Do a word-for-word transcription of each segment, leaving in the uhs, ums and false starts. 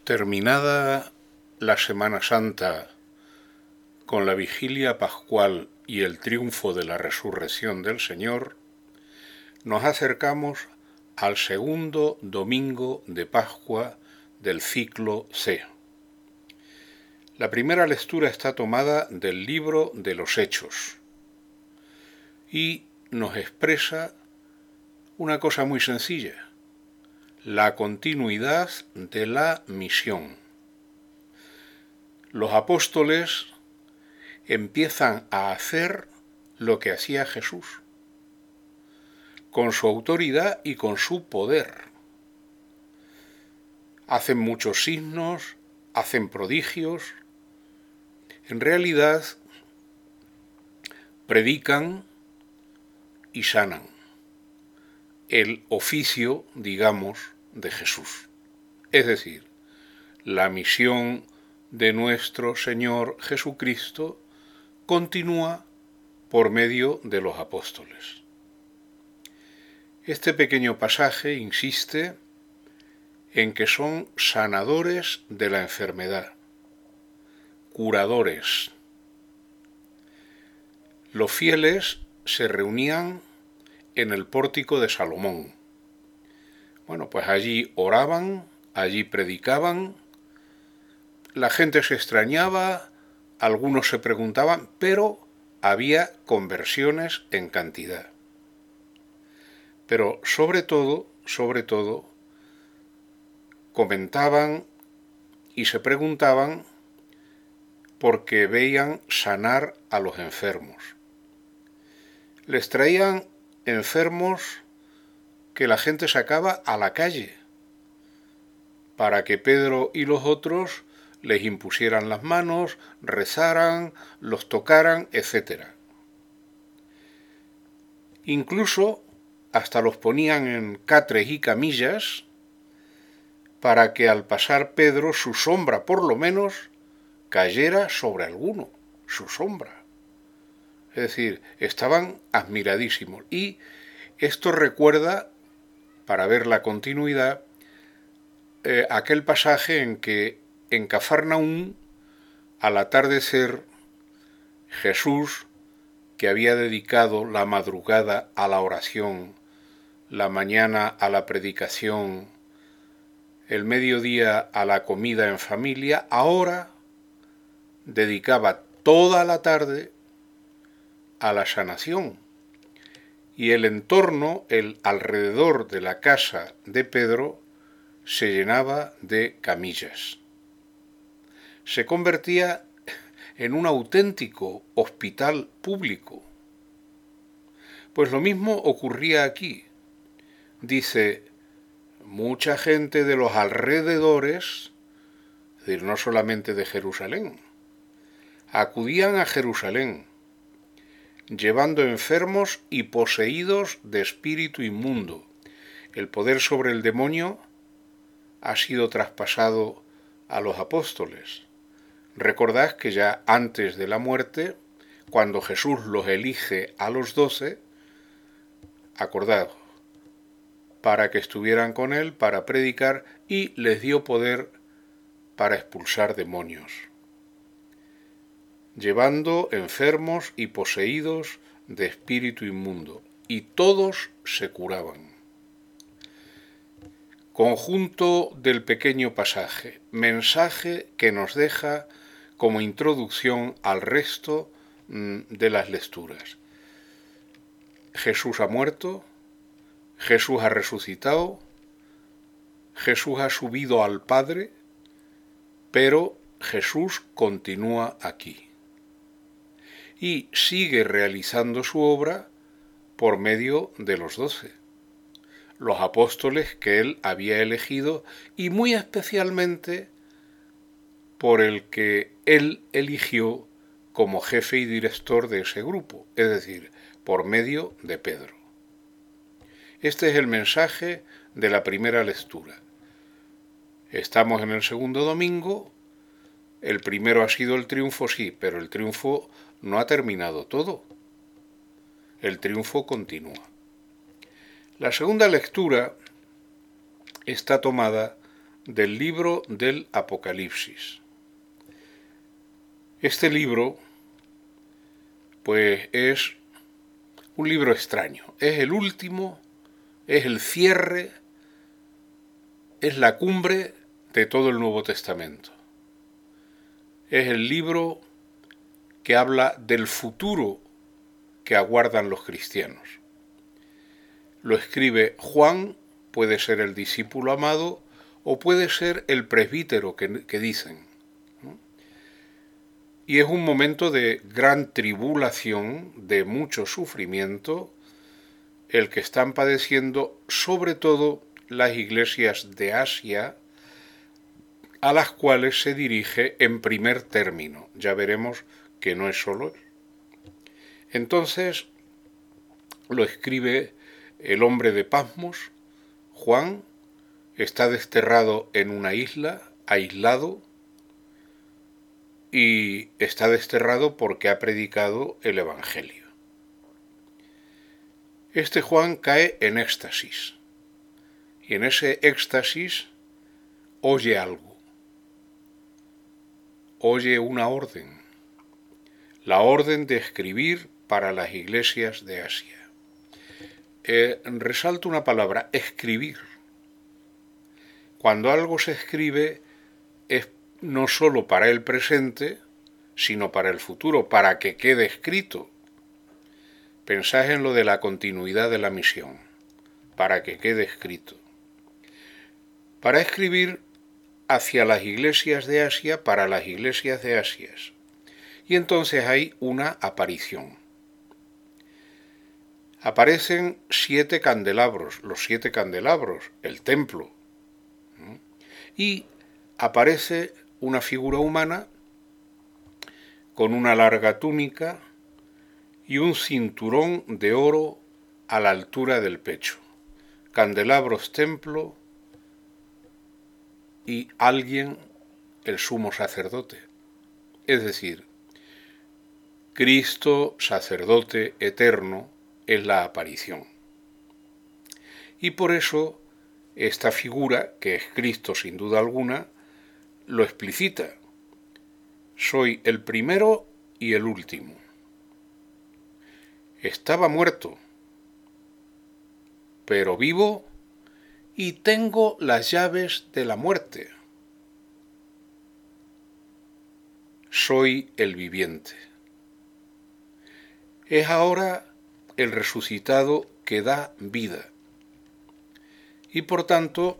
Terminada la Semana Santa con la vigilia pascual y el triunfo de la resurrección del Señor, nos acercamos al segundo domingo de Pascua del ciclo C. La primera lectura está tomada del libro de los Hechos y nos expresa una cosa muy sencilla: la continuidad de la misión. Los apóstoles empiezan a hacer lo que hacía Jesús, con su autoridad y con su poder. Hacen muchos signos, hacen prodigios. En realidad, predican y sanan. El oficio, digamos, de Jesús. Es decir, la misión de nuestro Señor Jesucristo continúa por medio de los apóstoles. Este pequeño pasaje insiste en que son sanadores de la enfermedad, curadores. Los fieles se reunían en el pórtico de Salomón. Bueno, pues allí oraban, allí predicaban, la gente se extrañaba, algunos se preguntaban, pero había conversiones en cantidad. Pero sobre todo, sobre todo, comentaban y se preguntaban porque veían sanar a los enfermos. Les traían enfermos que la gente sacaba a la calle para que Pedro y los otros les impusieran las manos, rezaran, los tocaran, etcétera. Incluso hasta los ponían en catres y camillas para que al pasar Pedro su sombra por lo menos cayera sobre alguno, su sombra. Es decir, estaban admiradísimos. Y esto recuerda, para ver la continuidad, eh, aquel pasaje en que en Cafarnaún, al atardecer, Jesús, que había dedicado la madrugada a la oración, la mañana a la predicación, el mediodía a la comida en familia, ahora dedicaba toda la tarde a la sanación. Y el entorno, el alrededor de la casa de Pedro, se llenaba de camillas. Se convertía en un auténtico hospital público. Pues lo mismo ocurría aquí. Dice, mucha gente de los alrededores, es decir, no solamente de Jerusalén, acudían a Jerusalén, llevando enfermos y poseídos de espíritu inmundo. El poder sobre el demonio ha sido traspasado a los apóstoles. Recordad que ya antes de la muerte, cuando Jesús los elige a los doce, acordad, para que estuvieran con él, para predicar, y les dio poder para expulsar demonios, llevando enfermos y poseídos de espíritu inmundo, y todos se curaban. Conjunto del pequeño pasaje, mensaje que nos deja como introducción al resto de las lecturas. Jesús ha muerto, Jesús ha resucitado, Jesús ha subido al Padre, pero Jesús continúa aquí y sigue realizando su obra por medio de los doce, los apóstoles que él había elegido, y muy especialmente por el que él eligió como jefe y director de ese grupo, es decir, por medio de Pedro. Este es el mensaje de la primera lectura. Estamos en el segundo domingo. El primero ha sido el triunfo, sí, pero el triunfo no ha terminado todo. El triunfo continúa. La segunda lectura está tomada del libro del Apocalipsis. Este libro, pues, es un libro extraño. Es el último, es el cierre, es la cumbre de todo el Nuevo Testamento. Es el libro que habla del futuro que aguardan los cristianos. Lo escribe Juan, puede ser el discípulo amado o puede ser el presbítero que, que dicen. Y es un momento de gran tribulación, de mucho sufrimiento, el que están padeciendo sobre todo las iglesias de Asia, a las cuales se dirige en primer término. Ya veremos que no es solo él. Entonces lo escribe el hombre de Patmos. Juan está desterrado en una isla, aislado, y está desterrado porque ha predicado el Evangelio. Este Juan cae en éxtasis, y en ese éxtasis oye algo, oye una orden, la orden de escribir para las iglesias de Asia. Eh, resalto una palabra, escribir. Cuando algo se escribe es no solo para el presente, sino para el futuro, para que quede escrito. Pensad en lo de la continuidad de la misión, para que quede escrito. Para escribir hacia las iglesias de Asia, para las iglesias de Asia. Y entonces hay una aparición. Aparecen siete candelabros, los siete candelabros, el templo. Y aparece una figura humana con una larga túnica y un cinturón de oro a la altura del pecho. Candelabros, templo y alguien, el sumo sacerdote. Es decir, Cristo, sacerdote eterno, es la aparición. Y por eso esta figura, que es Cristo sin duda alguna, lo explicita. Soy el primero y el último. Estaba muerto, pero vivo y tengo las llaves de la muerte. Soy el viviente. Es ahora el resucitado que da vida. Y por tanto,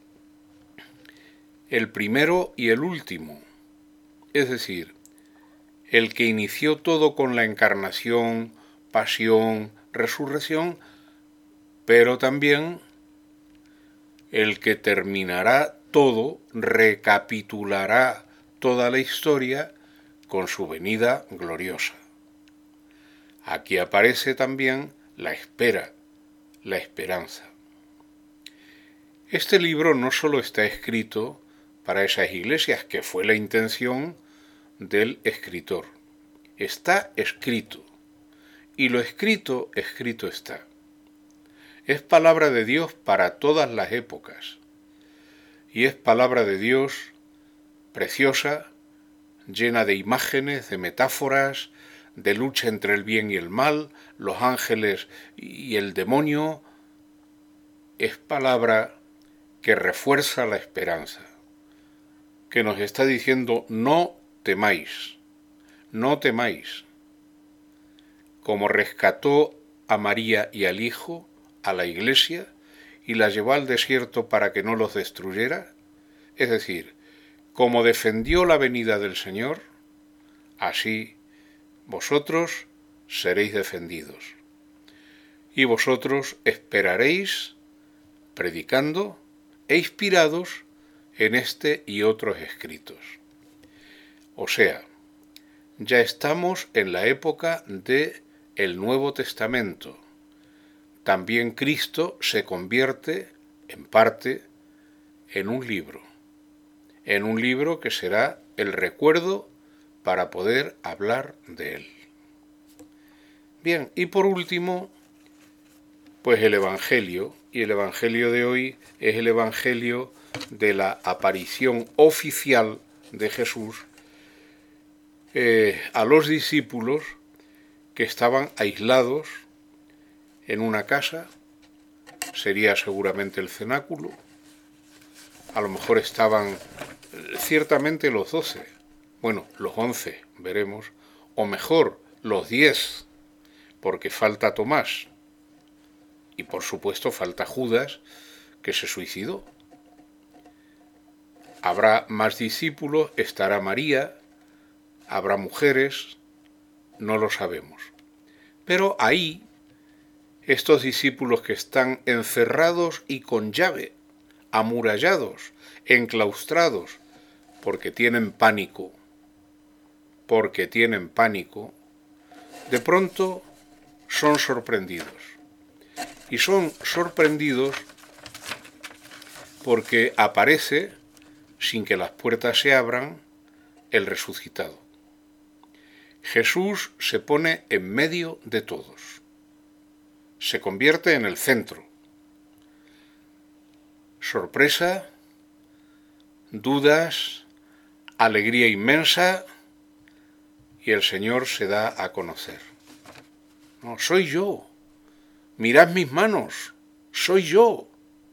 el primero y el último, es decir, el que inició todo con la encarnación, pasión, resurrección, pero también el que terminará todo, recapitulará toda la historia con su venida gloriosa. Aquí aparece también la espera, la esperanza. Este libro no solo está escrito para esas iglesias, que fue la intención del escritor. Está escrito, y lo escrito, escrito está. Es palabra de Dios para todas las épocas, y es palabra de Dios preciosa, llena de imágenes, de metáforas, de lucha entre el bien y el mal, los ángeles y el demonio. Es palabra que refuerza la esperanza, que nos está diciendo no temáis, no temáis. Como rescató a María y al Hijo, a la Iglesia, y la llevó al desierto para que no los destruyera, es decir, como defendió la venida del Señor, así vosotros seréis defendidos. Y vosotros esperaréis, predicando e inspirados en este y otros escritos. O sea, ya estamos en la época de el Nuevo Testamento. También Cristo se convierte, en parte, en un libro. En un libro que será el recuerdo para poder hablar de él. Bien, y por último, Pues el Evangelio, y el Evangelio de hoy es el Evangelio de la aparición oficial de Jesús eh, a los discípulos que estaban aislados en una casa, sería seguramente el cenáculo, a lo mejor estaban ciertamente los doce, bueno, los once, veremos, o mejor, los diez, porque falta Tomás, y por supuesto falta Judas, que se suicidó. Habrá más discípulos, estará María, habrá mujeres, no lo sabemos. Pero ahí, estos discípulos que están encerrados y con llave, amurallados, enclaustrados, porque tienen pánico, porque tienen pánico, de pronto son sorprendidos. Y son sorprendidos porque aparece, sin que las puertas se abran, el resucitado. Jesús se pone en medio de todos. Se convierte en el centro. Sorpresa, dudas, alegría inmensa, y el Señor se da a conocer. No, soy yo. Mirad mis manos, soy yo.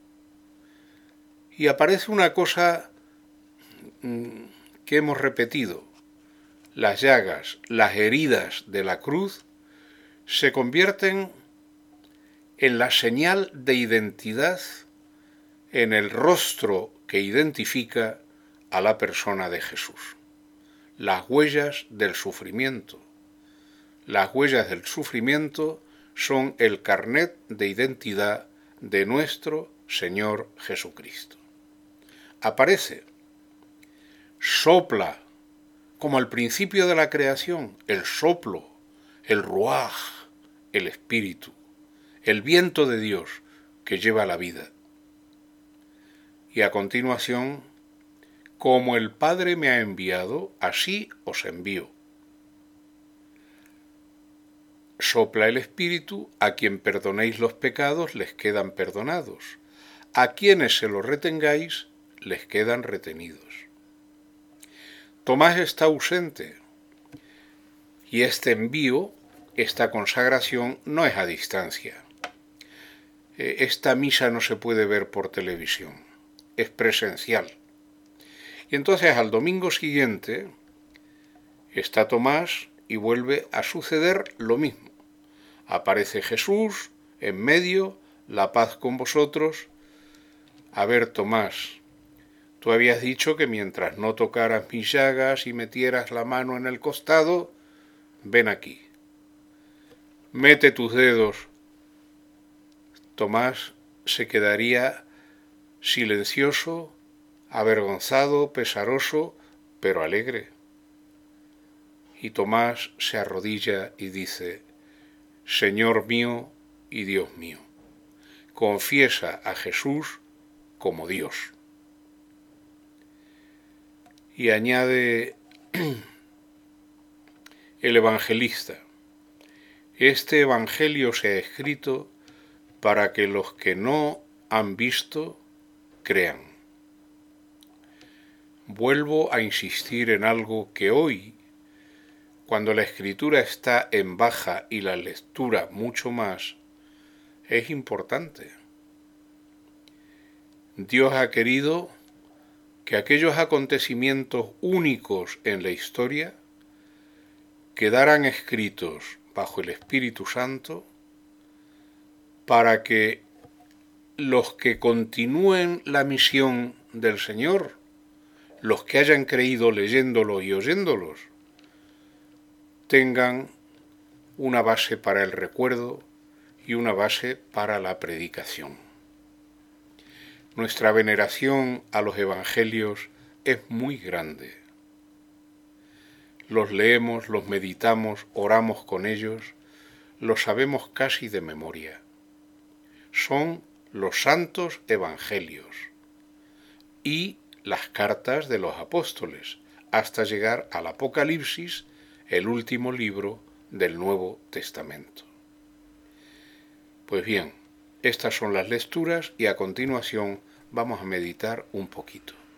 Y aparece una cosa que hemos repetido. Las llagas, las heridas de la cruz se convierten en la señal de identidad, en el rostro que identifica a la persona de Jesús. Las huellas del sufrimiento. Las huellas del sufrimiento son el carnet de identidad de nuestro Señor Jesucristo. Aparece, sopla, como al principio de la creación, el soplo, el ruaj, el espíritu, el viento de Dios que lleva la vida. Y a continuación, como el Padre me ha enviado, así os envío. Sopla el Espíritu, a quien perdonéis los pecados les quedan perdonados, a quienes se los retengáis les quedan retenidos. Tomás está ausente, y este envío, esta consagración, no es a distancia. Esta misa no se puede ver por televisión, es presencial. Y entonces al domingo siguiente está Tomás y vuelve a suceder lo mismo. Aparece Jesús en medio, la paz con vosotros. A ver, Tomás, tú habías dicho que mientras no tocaras mis llagas y metieras la mano en el costado, ven aquí. Mete tus dedos. Tomás se quedaría silencioso, avergonzado, pesaroso, pero alegre. Y Tomás se arrodilla y dice, Señor mío y Dios mío. Confiesa a Jesús como Dios. Y añade el evangelista, este evangelio se ha escrito para que los que no han visto crean. Vuelvo a insistir en algo que hoy, cuando la escritura está en baja y la lectura mucho más, es importante. Dios ha querido que aquellos acontecimientos únicos en la historia quedaran escritos bajo el Espíritu Santo para que los que continúen la misión del Señor, los que hayan creído leyéndolos y oyéndolos, tengan una base para el recuerdo y una base para la predicación. Nuestra veneración a los evangelios es muy grande. Los leemos, los meditamos, oramos con ellos, los sabemos casi de memoria. Son los santos evangelios y las cartas de los apóstoles, hasta llegar al Apocalipsis, el último libro del Nuevo Testamento. Pues bien, Estas son las lecturas y a continuación vamos a meditar un poquito.